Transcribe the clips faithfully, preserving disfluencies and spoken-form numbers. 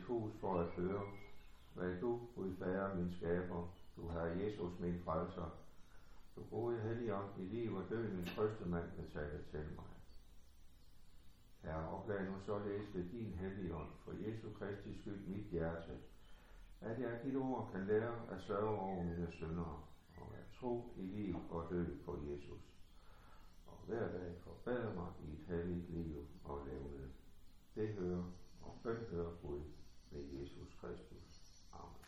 hus for at høre, hvad du, Gud Fader, min skaber, du har Jesus, min frelser, du gode Helligånd, i liv og død, min trøstemand, betale til mig. Herre, oplad nu således ved din Helligånd, for Jesu Kristi skyld mit hjerte, at jeg af dit ord kan lære at sørge over mine syndere, og at tro i liv og død på Jesus. Og hver dag forbedre mig i et helligt liv og levende. Det hører og bøn hører Gud ved Jesus Kristus. Amen.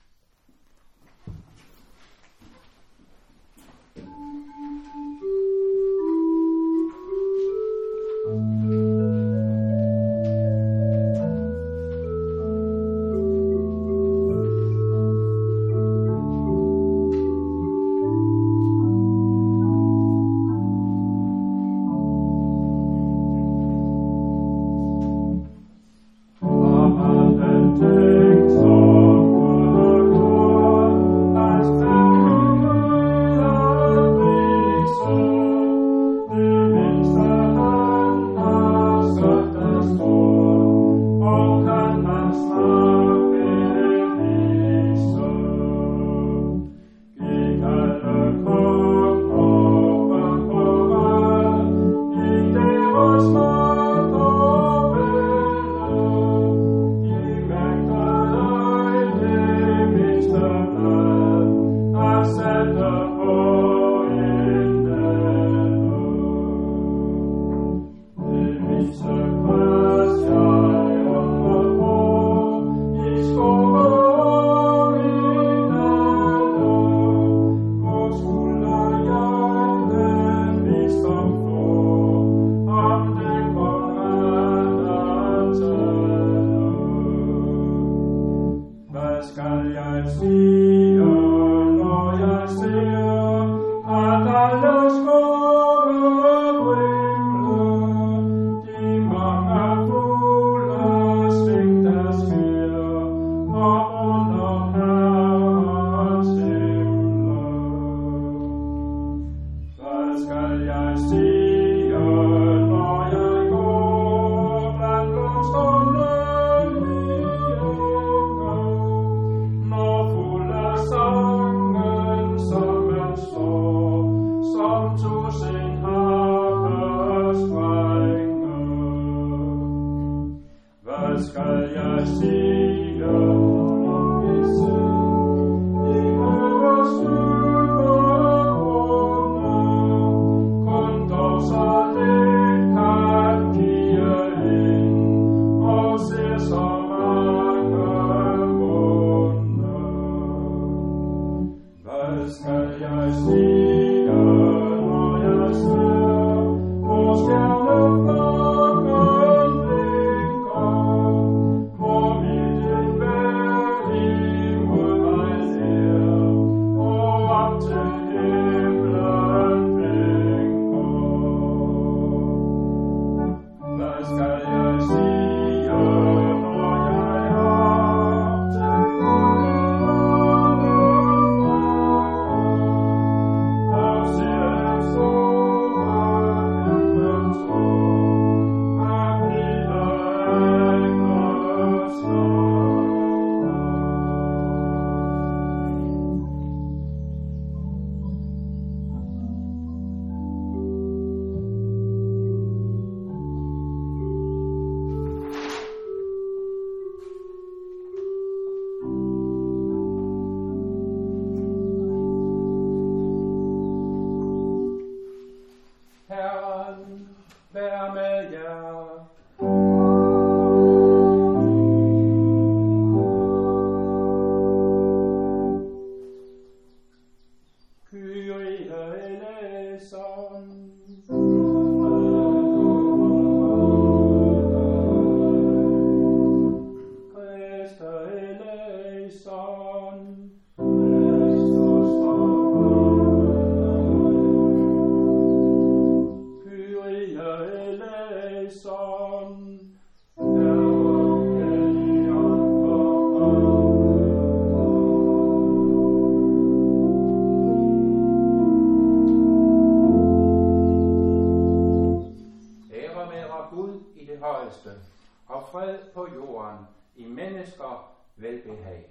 Gud i det højeste, og fred på jorden i mennesker velbehag.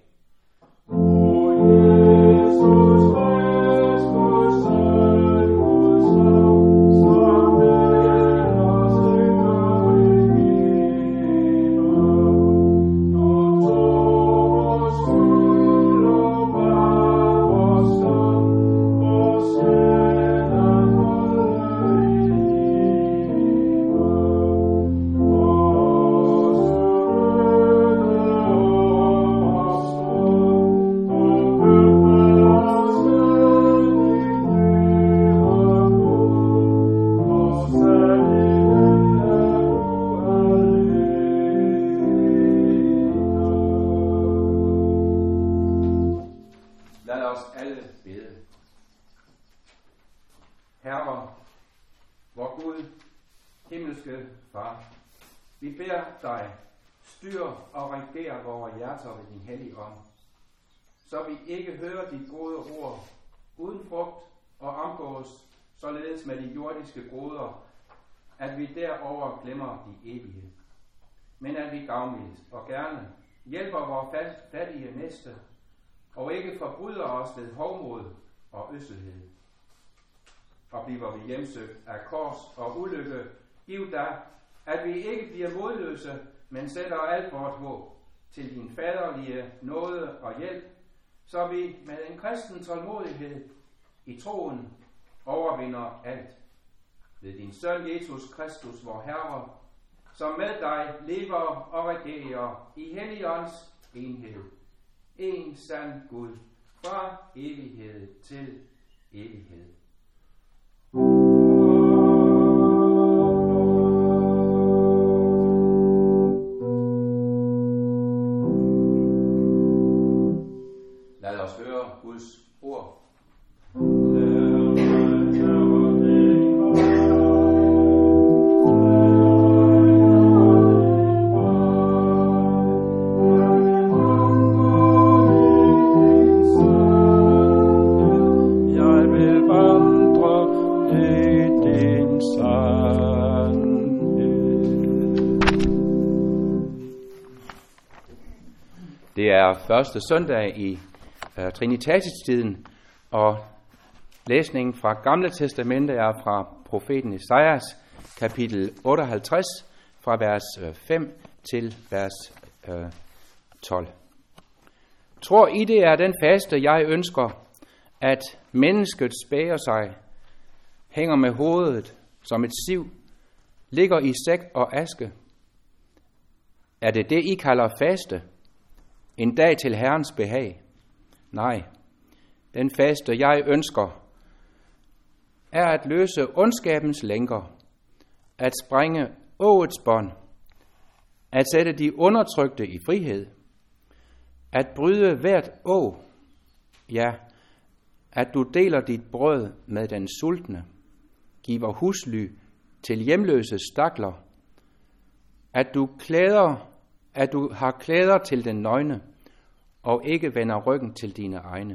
Herre, vor Gud, himmelske Far, vi beder dig, styr og reger vores hjerter ved din hellige ånd, så vi ikke hører dit gode ord uden frugt og omgås således med de jordiske goder, at vi derover glemmer de evige, men at vi gavmildt og gerne hjælper vores fattige næste, og ikke forbryder os ved hovmod og øsselhed. Og bliver vi hjemsøgt af kors og ulykke, giv da, at vi ikke bliver modløse, men sætter alt vort håb til din faderlige nåde og hjælp, så vi med en kristen tålmodighed i troen overvinder alt. Ved din søn Jesus Kristus, vor Herre, som med dig lever og regerer i Helligånds enhed. En sand Gud, fra evighed til evighed. Lad os høre Guds ord. Det er første søndag i uh, Trinitatis-tiden, og læsningen fra Gamle Testamente er fra profeten Esajas, kapitel otteoghalvtreds, fra vers fem til vers uh, tolv. Tror I, det er den faste, jeg ønsker, at mennesket spærer sig, hænger med hovedet som et siv, ligger i sæk og aske? Er det det, I kalder faste? En dag til Herrens behag? Nej, den faste, jeg ønsker, er at løse ondskabens lænker, at sprænge åets bånd, at sætte de undertrykte i frihed, at bryde hvert å, ja, at du deler dit brød med den sultne, giver husly til hjemløse stakler, at du klæder, at du har klæder til den nøgne, og ikke vender ryggen til dine egne.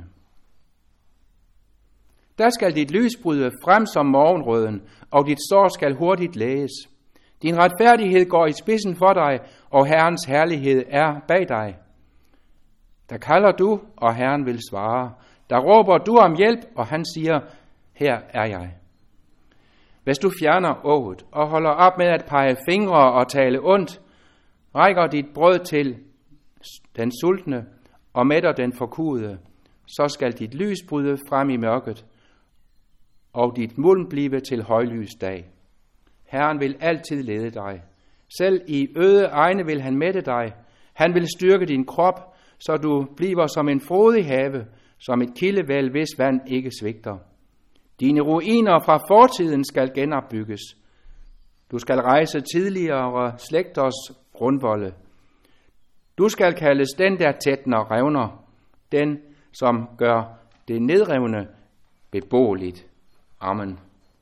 Der skal dit lys bryde frem som morgenrøden, og dit sår skal hurtigt læges. Din retfærdighed går i spidsen for dig, og Herrens herlighed er bag dig. Der kalder du, og Herren vil svare. Der råber du om hjælp, og han siger, her er jeg. Hvis du fjerner ået og holder op med at pege fingre og tale ondt, rækker dit brød til den sultne og mætter den forkudede, så skal dit lys bryde frem i mørket, og dit muld blive til højlys dag. Herren vil altid lede dig. Selv i øde egne vil han mætte dig. Han vil styrke din krop, så du bliver som en frodig have, som et kildevæld, hvis vand ikke svigter. Dine ruiner fra fortiden skal genopbygges. Du skal rejse tidligere slægters grundvolde. Du skal kaldes den, der tætner revner, den, som gør det nedrevne beboeligt. Amen.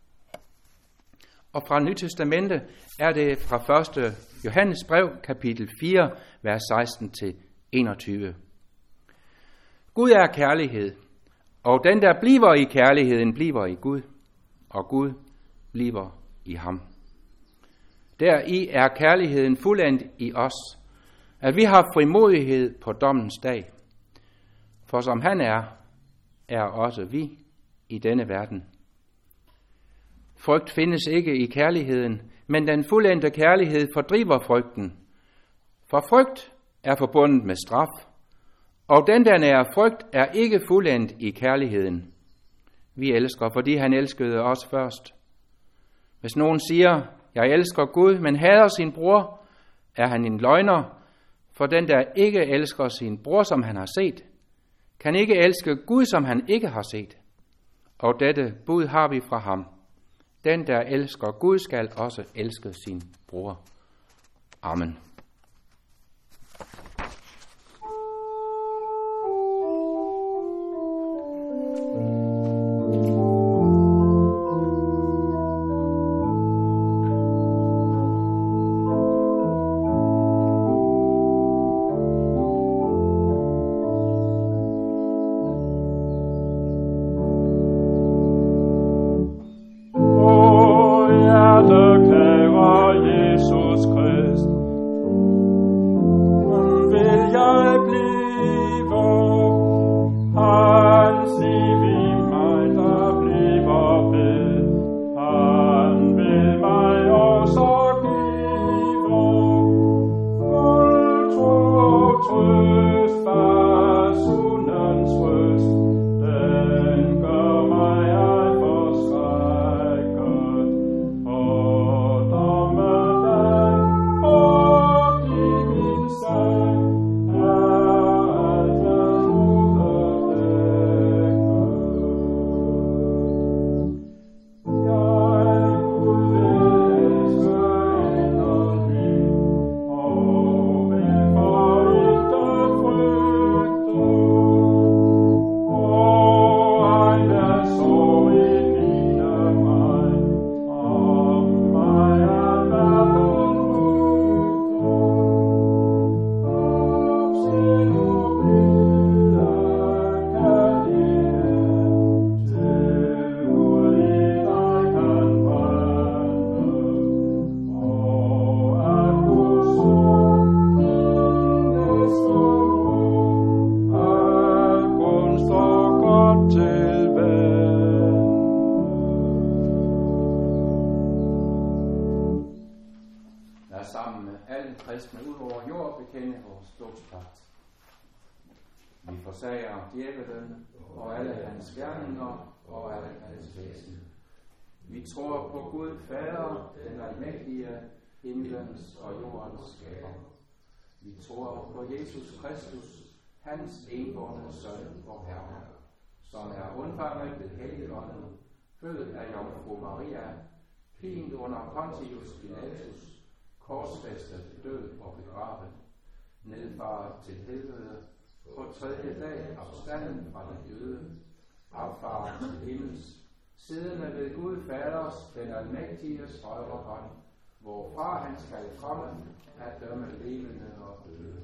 Og fra Nyt Testamente er det fra første Johannes brev, kapitel fire, vers seksten til enogtyve. Gud er kærlighed, og den, der bliver i kærligheden, bliver i Gud, og Gud bliver i ham. Deri er kærligheden fuldendt i os, at vi har frimodighed på dommens dag. For som han er, er også vi i denne verden. Frygt findes ikke i kærligheden, men den fuldendte kærlighed fordriver frygten. For frygt er forbundet med straf, og den der nære frygt er ikke fuldendt i kærligheden. Vi elsker, fordi han elskede os først. Hvis nogen siger, jeg elsker Gud, men hader sin bror, er han en løgner, for den der ikke elsker sin bror, som han har set, kan ikke elske Gud, som han ikke har set. Og dette bud har vi fra ham. Den, der elsker Gud, skal også elske sin bror. Amen. Vi forsager djævelen og alle hans gerninger og alle hans væsen. Vi tror på Gud Fader, den almægtige, himlens og jordens skaber. Vi tror på Jesus Kristus, hans enbårne søn, vor Herre, som er undfanget ved Helligånden, født af Jomfru Maria, pint under Pontius Pilatus, korsfæstet, død og begravet, nedfaret til helvede, på tredje dag opstanden fra den døde, opfaret til himmels, siddende ved Gud Faders, den almægtiges højre hånd, hvorfra han skal komme at dømme levende og døde.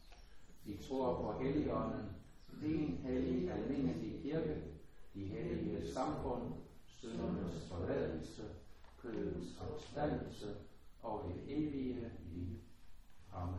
Vi tror på Helligånden, din hellige almindelige kirke, de hellige samfund, syndernes forladelse, kødets opstandelse og det evige liv. Amen.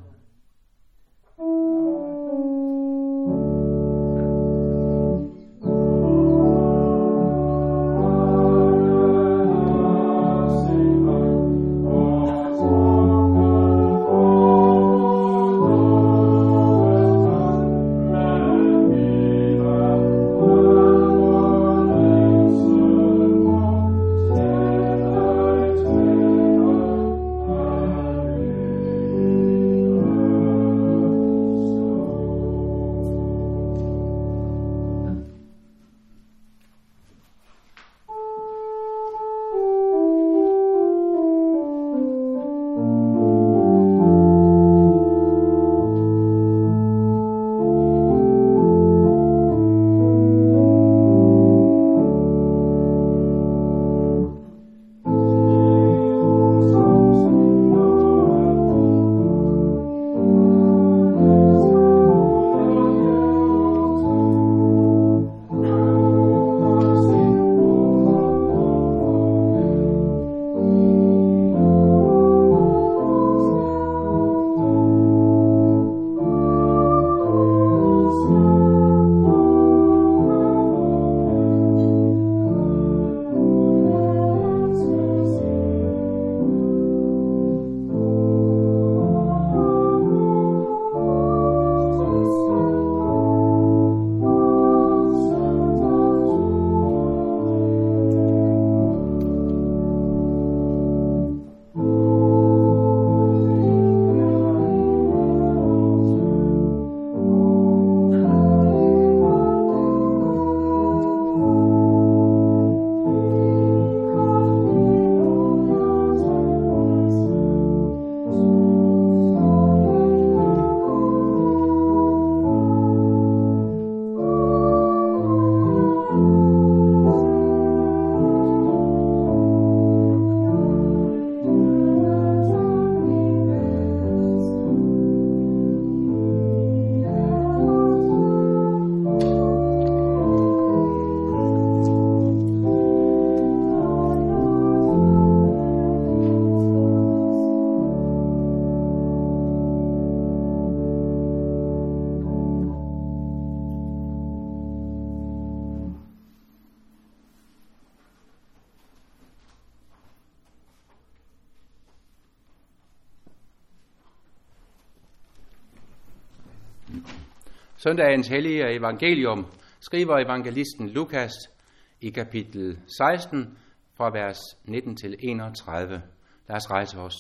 Søndagens hellige evangelium skriver evangelisten Lukas i kapitel seksten fra vers nitten til enogtredive. Lad os rejse os.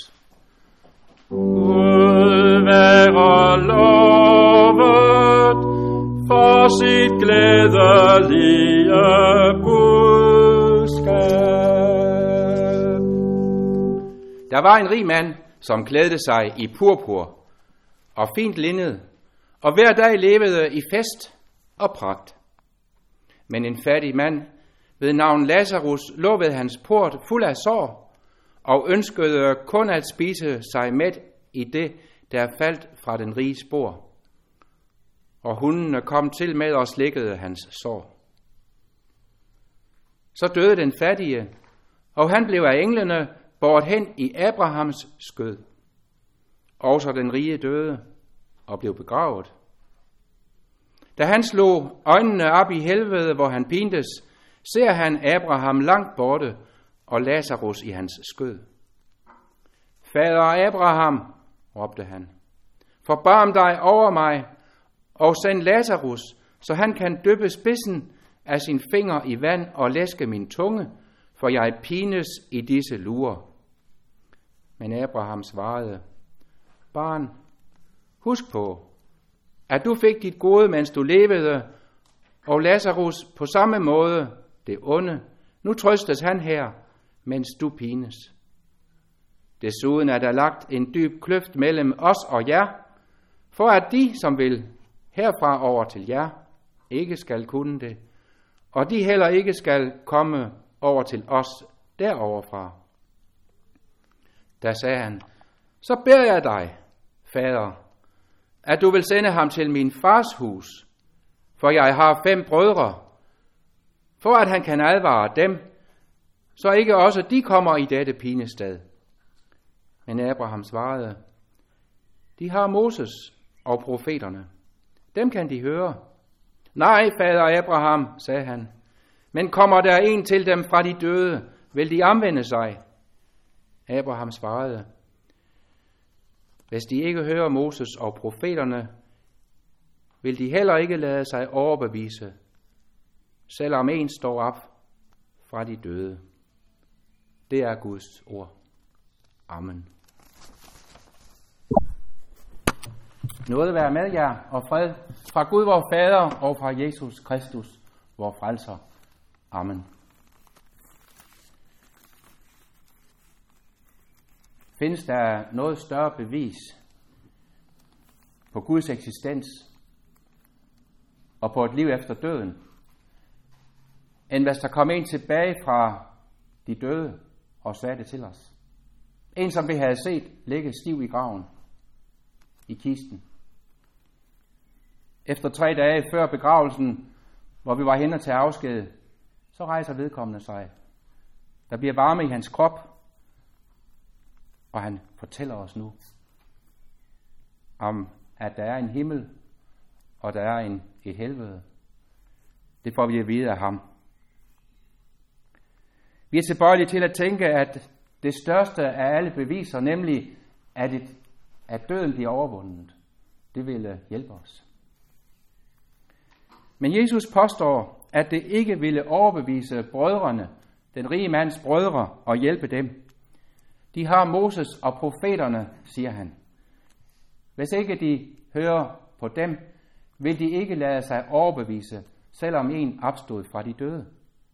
Gud være lovet for sit glædelige budskab. Der var en rig mand, som klædte sig i purpur og fint linned, og hver dag levede i fest og pragt. Men en fattig mand ved navn Lazarus lå ved hans port fuld af sår, og ønskede kun at spise sig mæt i det, der faldt fra den riges bord. Og hundene kom til med og slikkede hans sår. Så døde den fattige, og han blev af englene båret hen i Abrahams skød. Også den rige døde og blev begravet. Da han slog øjnene op i helvede, hvor han pintes, ser han Abraham langt borte og Lazarus i hans skød. Fader Abraham, råbte han, forbarm dig over mig og send Lazarus, så han kan dyppe spidsen af sin finger i vand og læske min tunge, for jeg pines i disse lurer. Men Abraham svarede, barn, husk på, at du fik dit gode, mens du levede, og Lazarus på samme måde det onde. Nu trøstes han her, mens du pines. Desuden er der lagt en dyb kløft mellem os og jer, for at de, som vil herfra over til jer, ikke skal kunne det, og de heller ikke skal komme over til os deroverfra. Da sagde han, så beder jeg dig, fader, at du vil sende ham til min fars hus, for jeg har fem brødre, for at han kan advare dem, så ikke også de kommer i dette pinested. Men Abraham svarede, de har Moses og profeterne. Dem kan de høre. Nej, fader Abraham, sagde han, men kommer der en til dem fra de døde, vil de omvende sig? Abraham svarede, hvis de ikke hører Moses og profeterne, vil de heller ikke lade sig overbevise, selvom en står op fra de døde. Det er Guds ord. Amen. Nåde være med jer og fred fra Gud vor Fader og fra Jesus Kristus, vor frelser. Amen. Findes der noget større bevis på Guds eksistens og på et liv efter døden, end hvis der kom en tilbage fra de døde og sagde det til os? En, som vi havde set ligge stiv i graven, i kisten. Efter tre dage før begravelsen, hvor vi var henne til afsked, så rejser vedkommende sig. Der bliver varme i hans krop, og han fortæller os nu om, at der er en himmel, og der er en, et helvede. Det får vi at vide af ham. Vi er tilbøjelige til at tænke, at det største af alle beviser, nemlig at, et, at døden bliver overvundet, det ville hjælpe os. Men Jesus påstår, at det ikke ville overbevise brødrene, den rige mands brødre, og hjælpe dem. De har Moses og profeterne, siger han. Hvis ikke de hører på dem, vil de ikke lade sig overbevise, selvom en opstod fra de døde.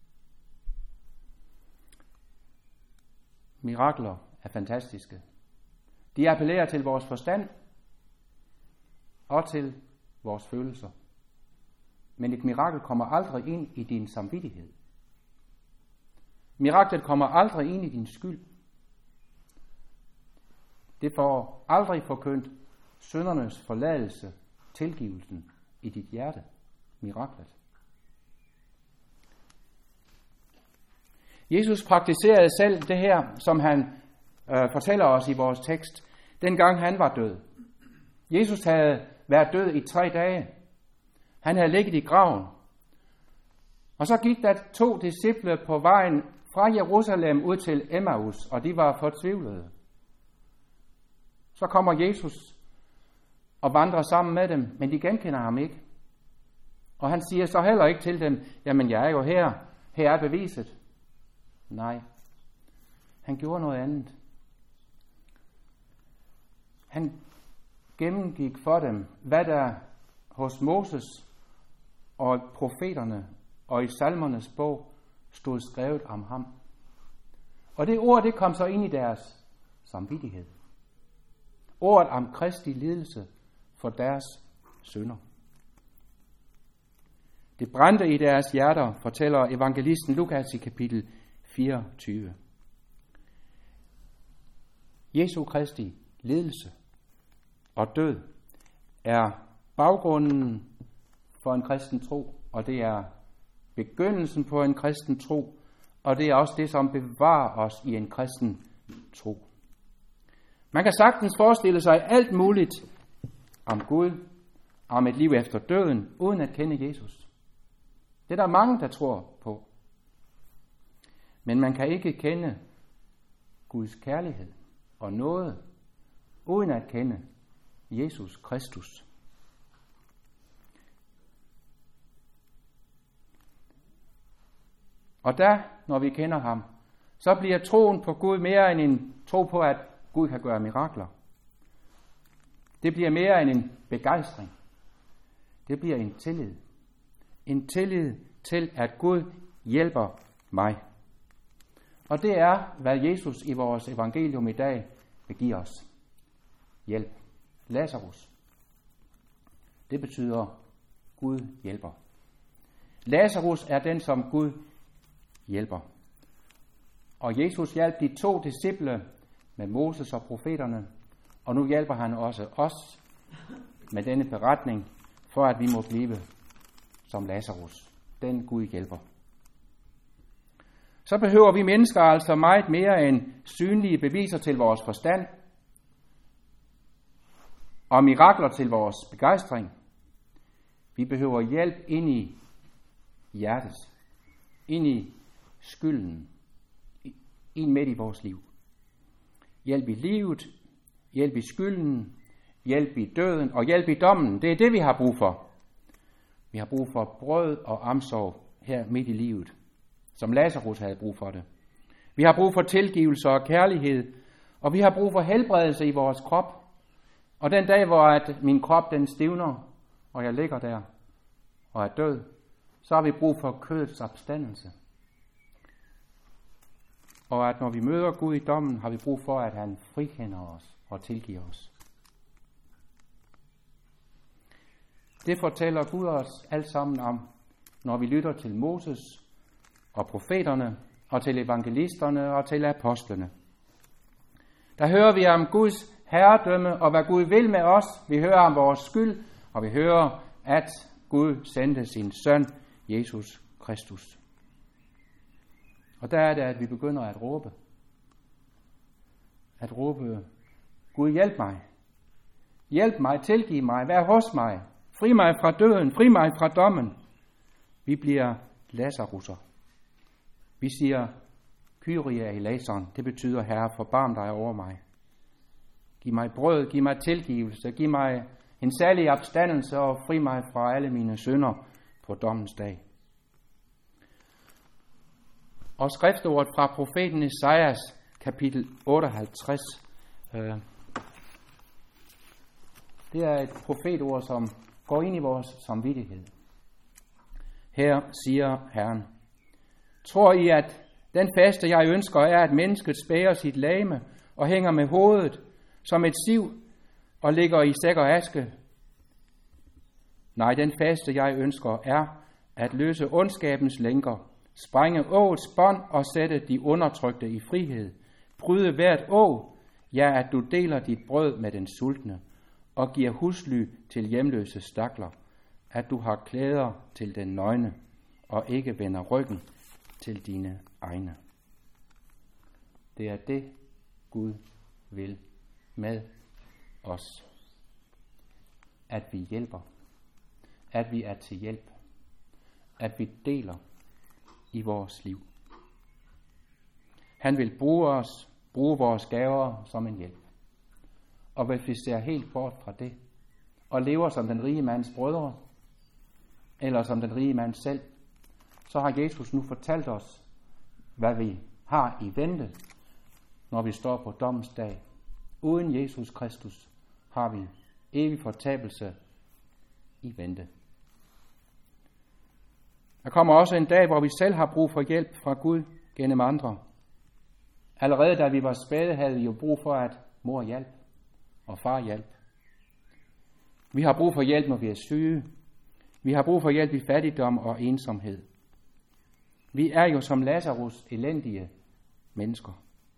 Mirakler er fantastiske. De appellerer til vores forstand og til vores følelser. Men et mirakel kommer aldrig ind i din samvittighed. Miraklet kommer aldrig ind i din skyld. Det får aldrig forkyndt syndernes forladelse, tilgivelsen i dit hjerte. Miraklet. Jesus praktiserede selv det her, som han øh, fortæller os i vores tekst, dengang han var død. Jesus havde været død i tre dage. Han havde ligget i graven. Og så gik der to disciple på vejen fra Jerusalem ud til Emmaus, og de var fortvivlede. Så kommer Jesus og vandrer sammen med dem, men de genkender ham ikke. Og han siger så heller ikke til dem, jamen jeg er jo her, her er beviset. Nej, han gjorde noget andet. Han gennemgik for dem, hvad der hos Moses og profeterne og i salmernes bog stod skrevet om ham. Og det ord, det kom så ind i deres samvittighed. Ordet om Kristi lidelse for deres synder. Det brændte i deres hjerter, fortæller evangelisten Lukas i kapitel fireogtyve. Jesu Kristi lidelse og død er baggrunden for en kristen tro, og det er begyndelsen på en kristen tro, og det er også det, som bevarer os i en kristen tro. Man kan sagtens forestille sig alt muligt om Gud, om et liv efter døden, uden at kende Jesus. Det er der mange, der tror på. Men man kan ikke kende Guds kærlighed og nåde, uden at kende Jesus Kristus. Og da, når vi kender ham, så bliver troen på Gud mere end en tro på, at Gud kan gøre mirakler. Det bliver mere end en begejstring. Det bliver en tillid. En tillid til, at Gud hjælper mig. Og det er, hvad Jesus i vores evangelium i dag vil give os. Hjælp. Lazarus. Det betyder, Gud hjælper. Lazarus er den, som Gud hjælper. Og Jesus hjalp de to disciple med Moses og profeterne, og nu hjælper han også os med denne beretning, for at vi må blive som Lazarus. Den Gud hjælper. Så behøver vi mennesker altså meget mere end synlige beviser til vores forstand, og mirakler til vores begejstring. Vi behøver hjælp ind i hjertet, ind i skylden, ind midt i vores liv. Hjælp i livet, hjælp i skylden, hjælp i døden og hjælp i dommen. Det er det, vi har brug for. Vi har brug for brød og omsorg her midt i livet, som Lazarus havde brug for det. Vi har brug for tilgivelse og kærlighed, og vi har brug for helbredelse i vores krop. Og den dag, hvor at min krop den stivner, og jeg ligger der og er død, så har vi brug for kødets opstandelse. Og at når vi møder Gud i dommen, har vi brug for, at han frikender os og tilgiver os. Det fortæller Gud os alt sammen om, når vi lytter til Moses og profeterne, og til evangelisterne og til apostlene. Der hører vi om Guds herredømme og hvad Gud vil med os. Vi hører om vores skyld, og vi hører, at Gud sendte sin søn, Jesus Kristus. Og der er det, at vi begynder at råbe. At råbe, Gud hjælp mig. Hjælp mig, tilgiv mig, vær hos mig. Fri mig fra døden, fri mig fra dommen. Vi bliver Lazarusser. Vi siger, Kyrie eleison, det betyder, Herre, forbarm dig over mig. Giv mig brød, giv mig tilgivelse, giv mig en særlig opstandelse og fri mig fra alle mine synder på dommens dag. Og skriftordet fra profeten Esajas, kapitel otteoghalvtreds. Øh, det er et profetord, som går ind i vores samvittighed. Her siger Herren, tror I, at den faste, jeg ønsker, er, at mennesket spærer sit legeme og hænger med hovedet som et siv og ligger i sæk og aske? Nej, den faste, jeg ønsker, er at løse ondskabens lænker, sprænge åets bånd og sætte de undertrykte i frihed, bryde hvert å, ja, at du deler dit brød med den sultne og giver husly til hjemløse stakler, at du har klæder til den nøgne og ikke vender ryggen til dine egne. Det er det, Gud vil med os. At vi hjælper. At vi er til hjælp. At vi deler i vores liv. Han vil bruge os, bruge vores gaver som en hjælp. Og hvis vi ser helt bort fra det, og lever som den rige mands brødre, eller som den rige mand selv, så har Jesus nu fortalt os, hvad vi har i vente, når vi står på dommens dag. Uden Jesus Kristus har vi evig fortabelse i vente. Der kommer også en dag, hvor vi selv har brug for hjælp fra Gud gennem andre. Allerede da vi var spæde, havde vi jo brug for, at mor hjalp og far hjalp. Vi har brug for hjælp, når vi er syge. Vi har brug for hjælp i fattigdom og ensomhed. Vi er jo som Lazarus elendige mennesker.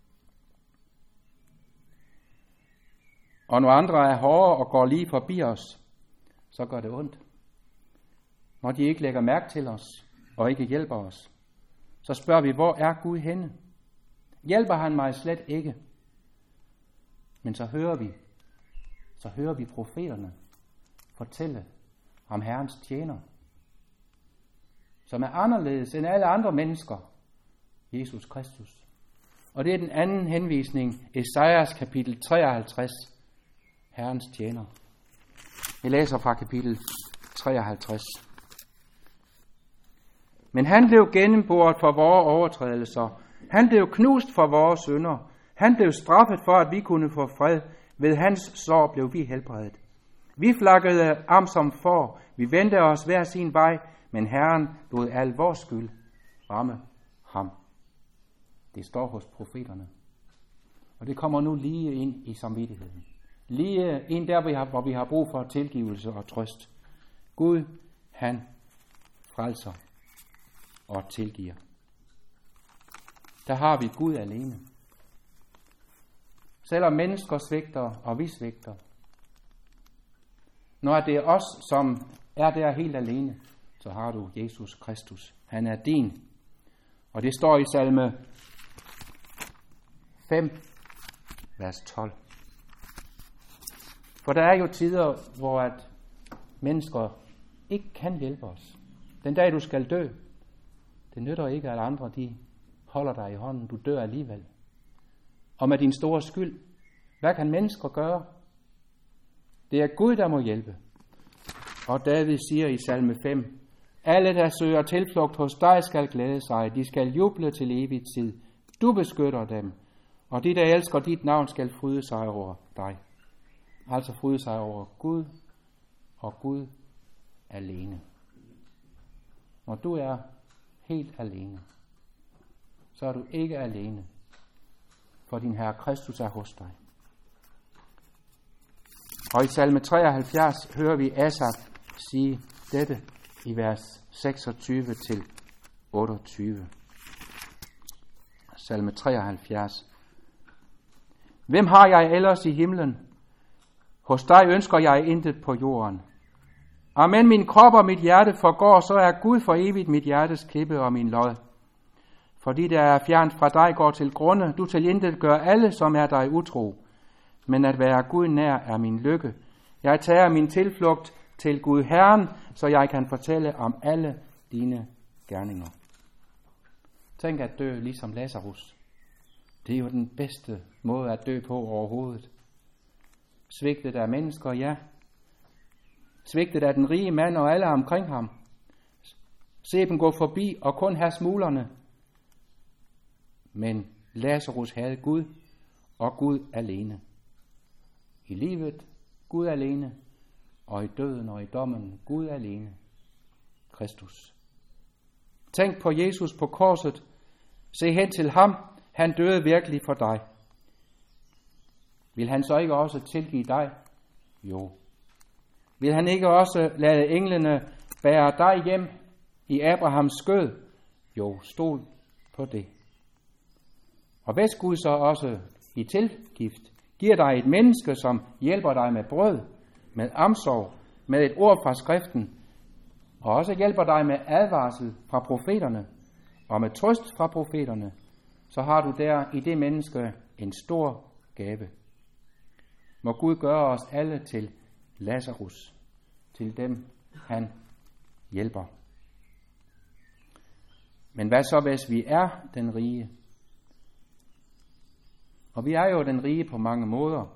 Og når andre er hårde og går lige forbi os, så gør det ondt. Når de ikke lægger mærke til os og ikke hjælper os, så spørger vi, hvor er Gud henne? Hjælper han mig slet ikke? Men så hører vi, så hører vi profeterne fortælle om Herrens tjener, som er anderledes end alle andre mennesker, Jesus Kristus. Og det er den anden henvisning, Esajas kapitel treoghalvtreds, Herrens tjener. Jeg læser fra kapitel treoghalvtreds. Men han blev gennemboret for vores overtrædelser. Han blev knust for vores synder. Han blev straffet for, at vi kunne få fred. Ved hans sår blev vi helbredet. Vi flakkede am som får. Vi vendte os hver sin vej, men Herren lod al vores skyld ramme ham. Det står hos profeterne. Og det kommer nu lige ind i samvittigheden. Lige ind der, hvor vi har brug for tilgivelse og trøst. Gud, han frelser og tilgiver. Der har vi Gud alene. Selvom mennesker svigter, og vi svigter. Når det er os, som er der helt alene, så har du Jesus Kristus. Han er din. Og det står i salme fem, vers tolv. For der er jo tider, hvor at mennesker ikke kan hjælpe os. Den dag du skal dø, det nytter ikke, at andre de holder dig i hånden. Du dør alligevel. Og med din store skyld, hvad kan mennesker gøre? Det er Gud, der må hjælpe. Og David siger i salme fem, alle, der søger tilflugt hos dig, skal glæde sig. De skal juble til evig tid. Du beskytter dem. Og de, der elsker dit navn, skal fryde sig over dig. Altså fryde sig over Gud og Gud alene. Når du er helt alene, så er du ikke alene, for din Herre Kristus er hos dig. Og i salme treoghalvfjerds hører vi Asaf sige dette i vers seksogtyve til otteogtyve. Salme treoghalvfjerds. Hvem har jeg ellers i himlen? Hos dig ønsker jeg intet på jorden. Amen, min krop og mit hjerte forgår, så er Gud for evigt mit hjertes klippe og min lod. Fordi der er fjernt fra dig går til grunde, du til intet gør alle, som er dig utro. Men at være Gud nær er min lykke. Jeg tager min tilflugt til Gud Herren, så jeg kan fortælle om alle dine gerninger. Tænk at dø ligesom Lazarus. Det er jo den bedste måde at dø på overhovedet. Svigtet af mennesker, ja. Svigtet af den rige mand og alle omkring ham. Se dem gå forbi og kun have smulerne. Men Lazarus havde Gud og Gud alene. I livet Gud alene, og i døden og i dommen Gud alene. Kristus. Tænk på Jesus på korset. Se hen til ham. Han døde virkelig for dig. Vil han så ikke også tilgive dig? Jo. Vil han ikke også lade englene bære dig hjem i Abrahams skød? Jo, stol på det. Og hvis Gud så også i tilgift giver dig et menneske, som hjælper dig med brød, med omsorg, med et ord fra skriften, og også hjælper dig med advarsel fra profeterne, og med trøst fra profeterne, så har du der i det menneske en stor gave. Må Gud gøre os alle til Lazarus, til dem han hjælper. Men hvad så, hvis vi er den rige? Og vi er jo den rige på mange måder.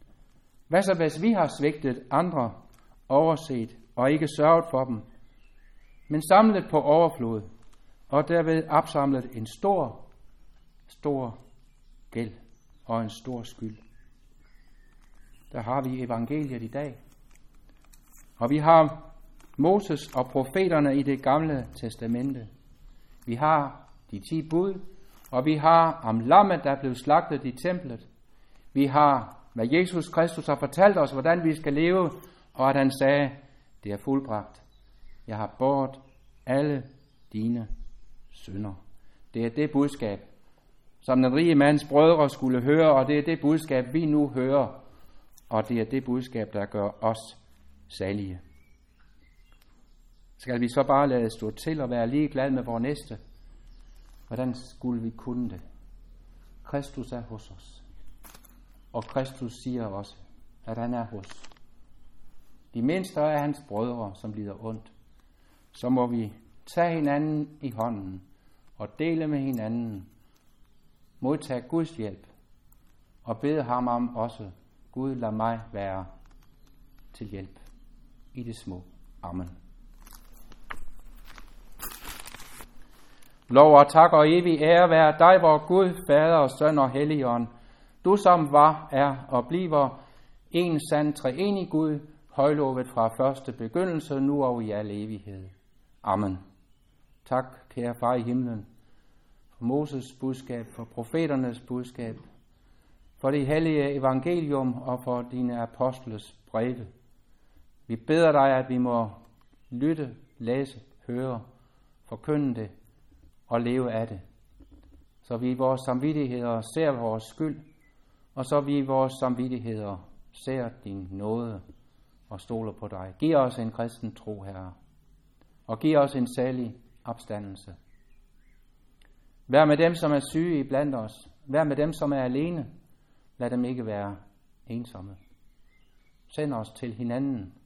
Hvad så, hvis vi har svigtet andre, overset og ikke sørget for dem? men samlet på overflod, og derved opsamlet en stor, stor gæld og en stor skyld. Der har vi evangeliet i dag. Og vi har Moses og profeterne i det gamle testamente. Vi har de ti bud, og vi har om lammet, der blev slagtet i templet. Vi har, hvad Jesus Kristus har fortalt os, hvordan vi skal leve, og at han sagde, det er fuldbragt. Jeg har båret alle dine synder. Det er det budskab, som den rige mands brødre skulle høre, og det er det budskab, vi nu hører, og det er det budskab, der gør os salige. Skal vi så bare lade stå til og være ligeglade med vores næste? Hvordan skulle vi kunne det? Kristus er hos os. Og Kristus siger også, at han er hos de mindste af hans brødre, som lider ondt. Så må vi tage hinanden i hånden og dele med hinanden, modtage Guds hjælp og bede ham om også, Gud lad mig være til hjælp i det små. Amen. Lov og tak og evig ære være dig, vor Gud, Fader og Søn og Helligånd. Du som var, er og bliver en sand treenig Gud, højlovet fra første begyndelse, nu og i al evighed. Amen. Tak, kære far i himlen, for Moses budskab, for profeternes budskab, for det hellige evangelium og for dine apostles breve. Vi beder dig, at vi må lytte, læse, høre, forkynde det og leve af det. Så vi i vores samvittigheder ser vores skyld, og så vi i vores samvittigheder ser din nåde og stoler på dig. Giv os en kristen tro, Herre, og giv os en særlig opstandelse. Vær med dem, som er syge iblandt os. Vær med dem, som er alene. Lad dem ikke være ensomme. Send os til hinanden.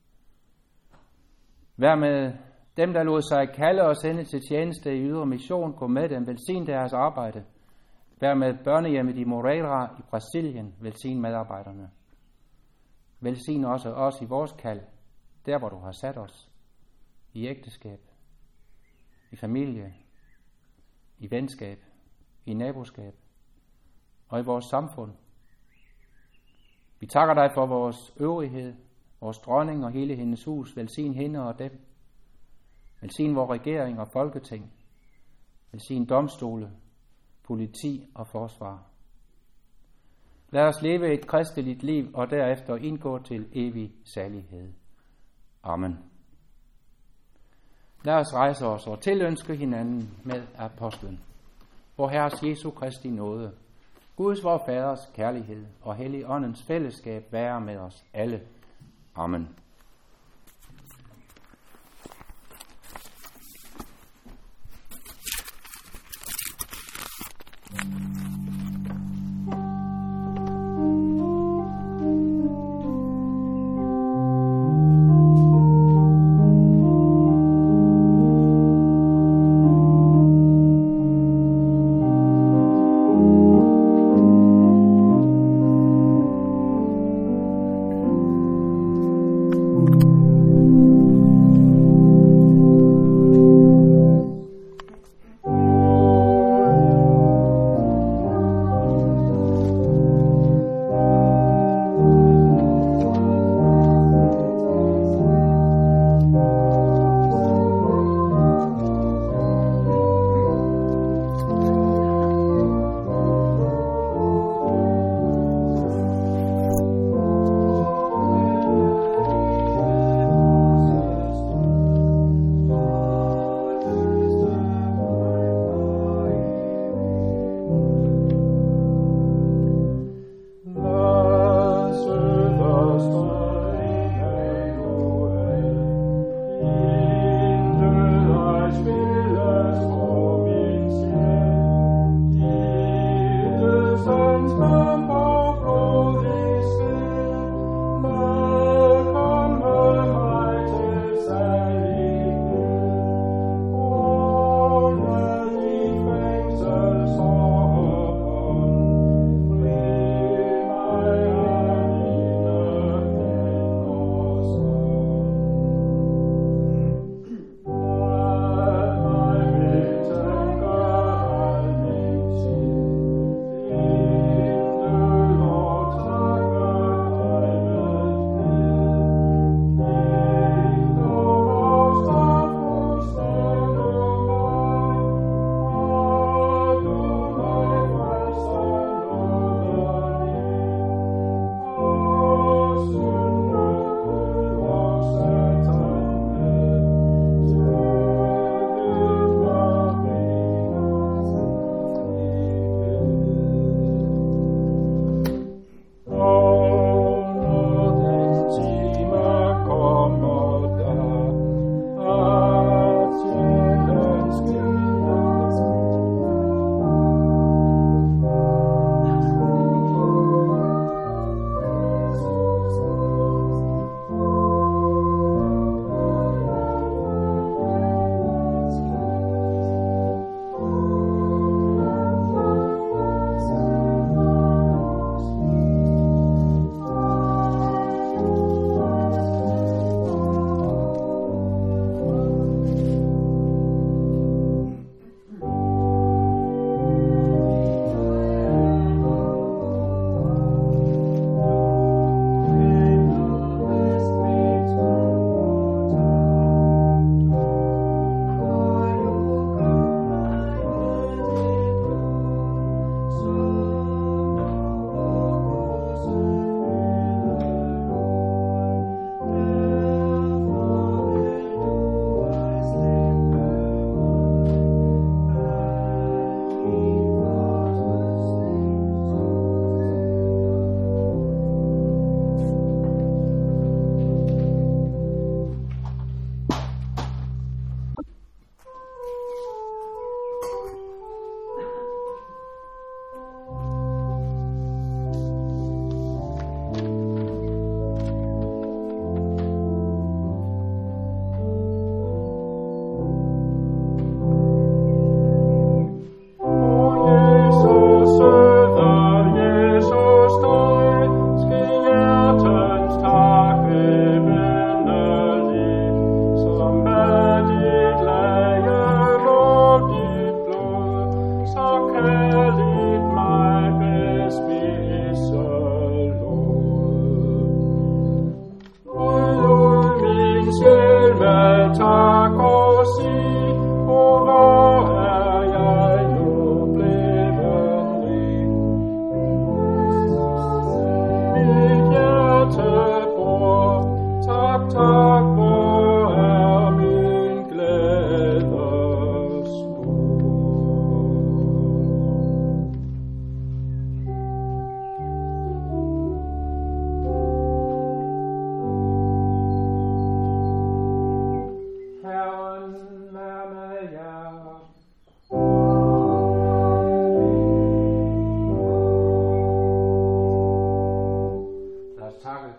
Vær med dem, der lod sig kalde og sende til tjeneste i ydre mission. Gå med dem. Velsign deres arbejde. Vær med børnehjemmet i Moreira i Brasilien. Velsign medarbejderne. Velsign også os i vores kald. Der, hvor du har sat os. I ægteskab. I familie. I venskab. I naboskab. Og i vores samfund. Vi takker dig for vores øvrighed, vores dronning og hele hendes hus. Velsign hende og dem. Velsign vores regering og folketing. Velsign domstole, politi og forsvar. Lad os leve et kristeligt liv og derefter indgå til evig salighed. Amen. Lad os rejse os og tilønske hinanden med apostlen. Vor Herres Jesu Kristi nåde, Guds vor Faders kærlighed og Helligåndens fællesskab være med os alle. Amen.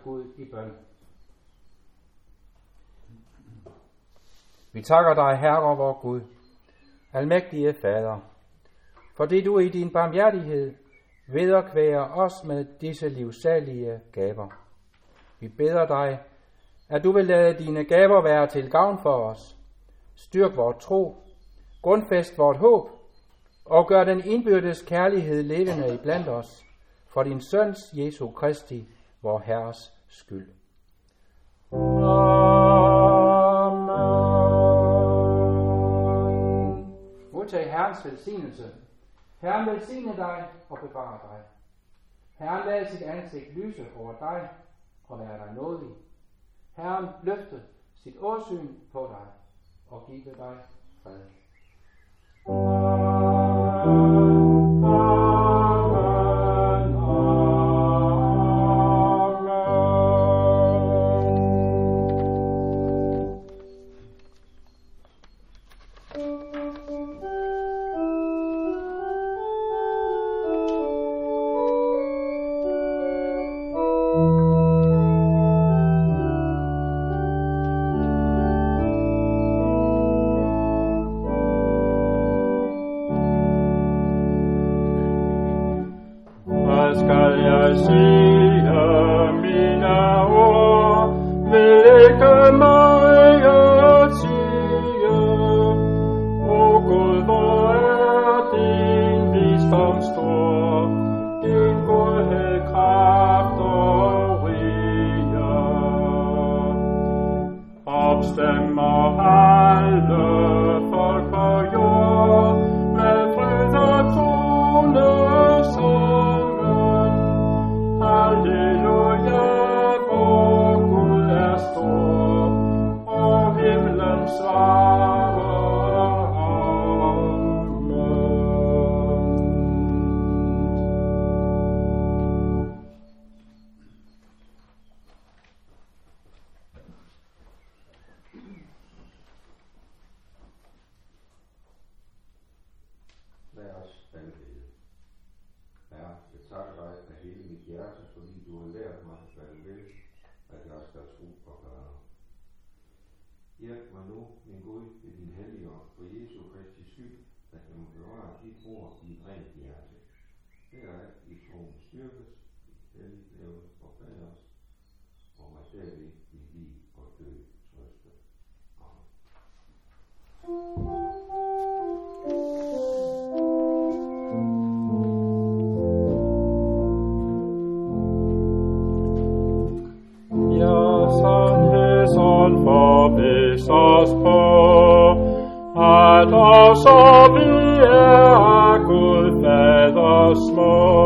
Gud i bøn. Vi takker dig, Herre, vor Gud, almægtige Fader, fordi du i din barmhjertighed vederkvæger os med disse livsalige gaver. Vi beder dig, at du vil lade dine gaver være til gavn for os. Styrk vores tro, grundfæst vort håb, og gør den indbyrdes kærlighed levende iblandt os, for din søns Jesu Kristi, vor Herres skyld. Amen. Modtag Herrens velsignelse. Herren velsigne dig og bevare dig. Herren lade sit ansigt lyse over dig og være dig nådig. Herren løfte sit åsyn på dig og give dig fred. Skal jeg sige mine ord, vil ikke meget sige. O Gud, hvor er din visdom stor, din godhed, kraft og rige. Opstemmer alle folk på jord, med fryd og tonesang. Halleluja, vor Gud er stor, og himlen svarer amen. Lad os bede. Herre, jeg takker dig af hele mit hjerte, fordi du har lært mig, hvad du vil, at jeg skal tro og gøre. Hjælp mig nu, min Gud, ved din helligånd, for Jesu Kristi skyld, at jeg må bevare dit ord i et rent hjerte. Det er i troen styrkes, i helligt leve og bæres, og mig derved i liv og død trøste. Amen. Forvis os på, at også vi er Gud Faders små.